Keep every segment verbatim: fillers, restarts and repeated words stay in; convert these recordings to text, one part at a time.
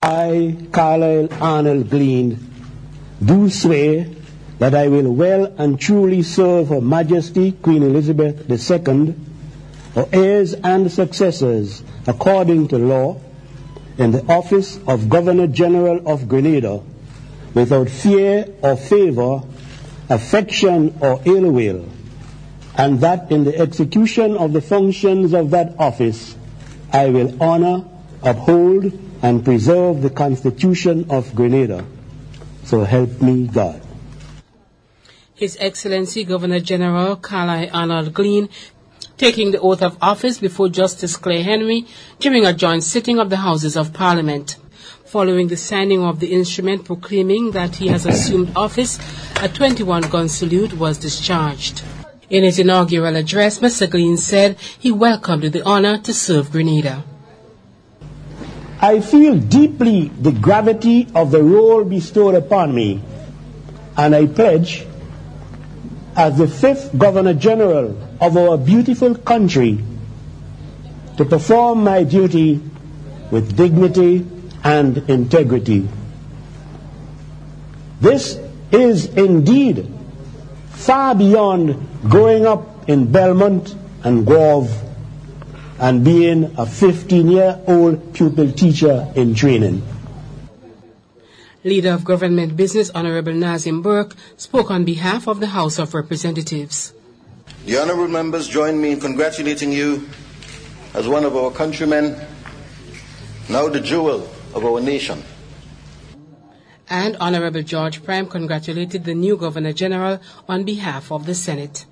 I, Carlisle Arnold Glean, do swear that I will well and truly serve Her Majesty Queen Elizabeth the Second, her heirs and successors, according to law, in the office of Governor-General of Grenada, without fear or favor, affection or ill will, and that in the execution of the functions of that office, I will honor, uphold, and preserve the Constitution of Grenada. So help me God. His Excellency Governor-General Carlisle Arnold Glean taking the oath of office before Justice Claire Henry during a joint sitting of the Houses of Parliament. Following the signing of the instrument proclaiming that he has assumed office, a twenty-one gun salute was discharged. In his inaugural address, Mister Glean said he welcomed the honor to serve Grenada. I feel deeply the gravity of the role bestowed upon me, and I pledge, as the fifth Governor-General of our beautiful country, to perform my duty with dignity and integrity. This is indeed far beyond growing up in Belmont and Grove and being a fifteen-year-old pupil teacher in training. Leader of Government Business, Honorable Nazim Burke, spoke on behalf of the House of Representatives. The honorable members join me in congratulating you as one of our countrymen, now the jewel of our nation. And Honorable George Prime congratulated the new Governor-General on behalf of the Senate.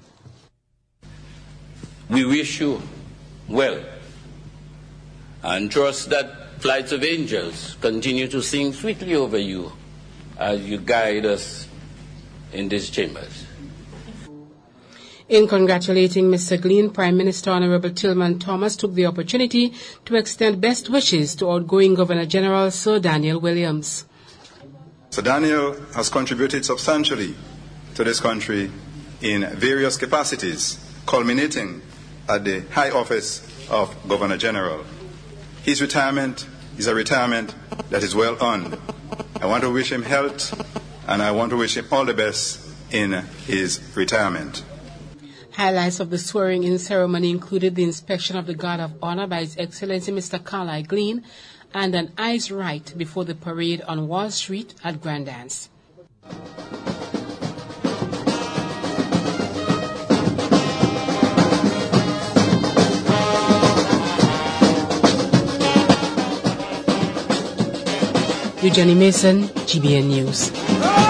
We wish you well and trust that flights of angels continue to sing sweetly over you as you guide us in these chambers. In congratulating Mister Glean, Prime Minister Honorable Tillman Thomas took the opportunity to extend best wishes to outgoing Governor-General Sir Daniel Williams. Sir Daniel has contributed substantially to this country in various capacities, culminating at the high office of Governor-General. His retirement is a retirement that is well earned. I want to wish him health, and I want to wish him all the best in his retirement. Highlights of the swearing-in ceremony included the inspection of the Guard of Honor by His Excellency Mister Carlisle Glean and an eyes right before the parade on Wall Street at Grand Dance. Eugenie Mason, G B N News.